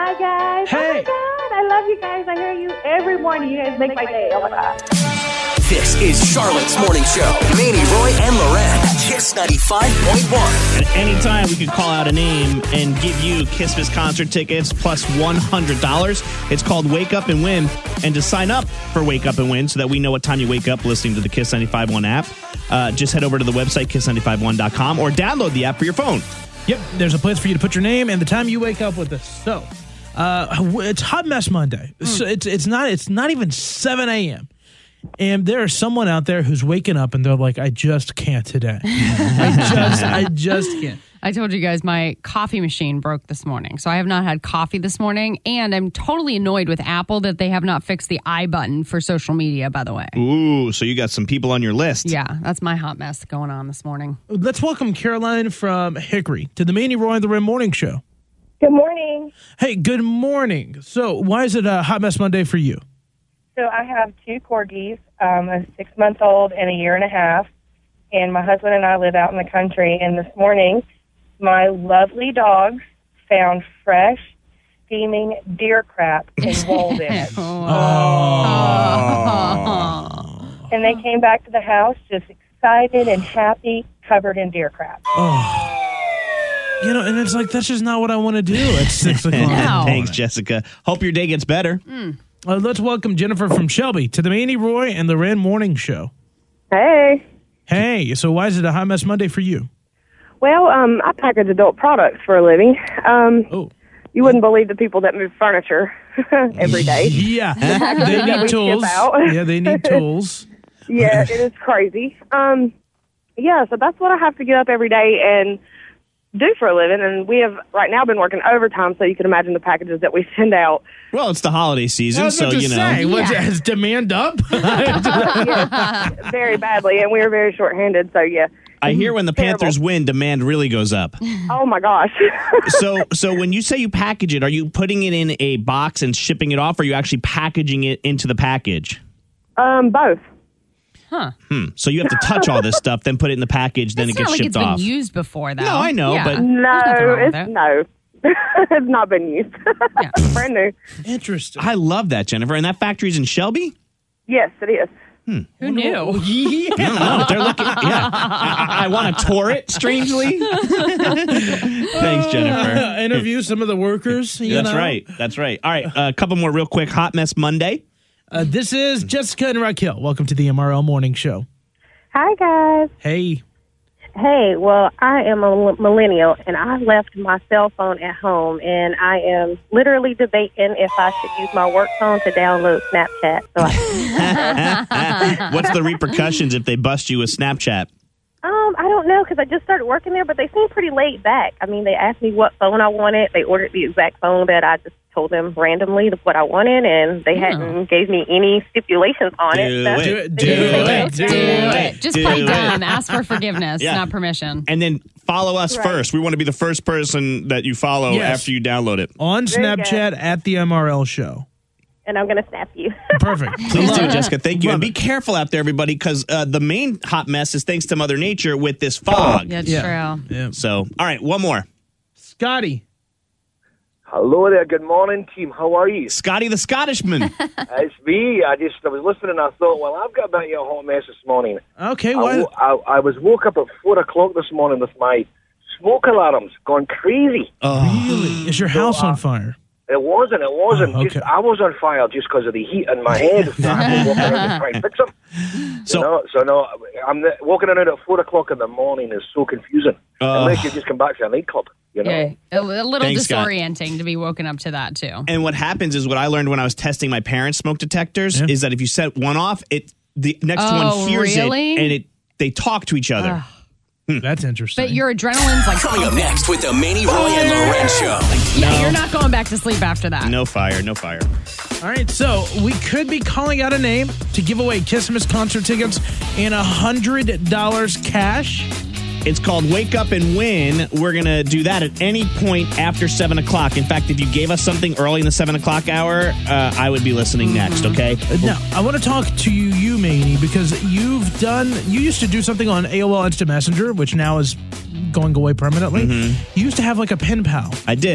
Hi, guys. Hey. Oh, my God. I love you guys. I hear you every morning. You guys make my day. Oh, my God. This is Charlotte's Morning Show. Manny, Roy, and Loren. Kiss 95.1. At any time, we could call out a name and give you Christmas concert tickets plus $100. It's called Wake Up and Win. And to sign up for Wake Up and Win so that we know what time you wake up listening to the Kiss 95.1 app, just head over to the website, kiss951.com, or download the app for your phone. Yep, there's a place for you to put your name and the time you wake up with us. So, it's Hot Mess Monday. So it's not even 7 a.m. And there is someone out there who's waking up and they're like, I just can't today. I just can't. I told you guys my coffee machine broke this morning, so I have not had coffee this morning, and I'm totally annoyed with Apple that they have not fixed the I button for social media, by the way. Ooh, so you got some people on your list. Yeah, that's my hot mess going on this morning. Let's welcome Caroline from Hickory to the Manny, Roy, and the Rim Morning Show. Good morning. Hey, good morning. So why is it a Hot Mess Monday for you? So I have 2 corgis, a 6-month-old and a 1.5 years, and my husband and I live out in the country. And this morning, my lovely dogs found fresh, steaming deer crap in Walden. And they came back to the house just excited and happy, covered in deer crap. You know, and it's like, that's just not what I want to do at 6 o'clock. No. Thanks, Jessica. Hope your day gets better. Let's welcome Jennifer from Shelby to the Manny, Roy, and the Ren Morning Show. Hey. Hey, so why is it a Hot Mess Monday for you? Well, I package adult products for a living. You wouldn't believe the people that move furniture every day. Yeah, they that we need ship tools. out. Yeah, they need tools. Yeah, it is crazy. Yeah, so that's what I have to get up every day and do for a living. And we have right now been working overtime, so you can imagine the packages that we send out. Well, it's the holiday season, I was so, about to you know. say, has demand up? Yes, very badly, and we are very short-handed, so yeah. I hear when the Panthers win, demand really goes up. Oh, my gosh. So when you say you package it, are you putting it in a box and shipping it off, or are you actually packaging it into the package? Both. Huh. So you have to touch all this stuff, then put it in the package, then It's it not gets like shipped it's off. been used before, though. No, I know, Yeah. but- There's nothing wrong with it. No. It's not been used. Yeah. Brand new. Interesting. I love that, Jennifer. And that factory's in Shelby? Yes, it is. Who knew? I don't know. They're looking. Yeah, I want to tour it. Strangely. Thanks, Jennifer. Interview some of the workers. That's right. That's right. All right, a couple more real quick. Hot Mess Monday. This is Jessica and Raquel. Welcome to the MRL Morning Show. Hi, guys. Hey. Hey, well, I am a millennial, and I left my cell phone at home, and I am literally debating if I should use my work phone to download Snapchat. So What's the repercussions if they bust you with Snapchat? I don't know, because I just started working there, but they seem pretty laid back. I mean, they asked me what phone I wanted. They ordered the exact phone that I just told them randomly what I wanted, and they hadn't gave me any stipulations on it. So. Do it. Just play dumb. Ask for forgiveness, Yeah. not permission. And then follow us Right. first. We want to be the first person that you follow Yes. after you download it. On Very Snapchat good. at the MRL Show. And I'm going to snap you. Perfect. Please do, Jessica. Thank you. Love And be it. careful out there, everybody, because the main hot mess is thanks to Mother Nature with this fog. Yeah, it's Yeah. true. Yeah. So, all right, one more. Scotty. Hello there. Good morning, team. How are you? Scotty the Scottishman. It's me. I was listening and I thought, well, I've got about your hot mess this morning. Okay, I what? was woke up at 4 o'clock this morning with my smoke alarms going crazy. Really? Is your house on fire? It wasn't. Oh, okay. Just, I was on fire just because of the heat in my head. I was walking around to try and fix them. So I'm walking around at 4 o'clock in the morning is so confusing. Unless you just come back to a nightclub, you know. Yeah. A little Thanks, Scott. disorienting to be woken up to that, too. And what happens is what I learned when I was testing my parents' smoke detectors is that if you set one off, the next one hears really? it and they talk to each other. That's interesting. But your adrenaline's like... Coming up next with the Manny, Roy, and Loren Show. Yeah, you're not going back to sleep after that. No fire, no fire. All right, so we could be calling out a name to give away Christmas concert tickets and $100 cash. It's called Wake Up and Win. We're going to do that at any point after 7 o'clock. In fact, if you gave us something early in the 7 o'clock hour, I would be listening next, okay? Now, I want to talk to you, Manny, because you used to do something on AOL Instant Messenger, which now is going away permanently. You used to have like a pen pal. I did.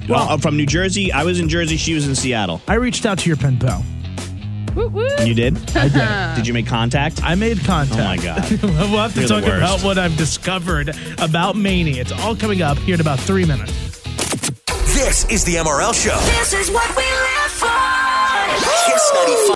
Well, from New Jersey. I was in Jersey. She was in Seattle. I reached out to your pen pal. Woo woo. You did? I did. Did you make contact? I made contact. Oh, my God. We'll have to You're talk the worst. about what I've discovered about Maney. It's all coming up here in about 3 minutes. This is the MRL Show. This is what we live for. Kiss 95.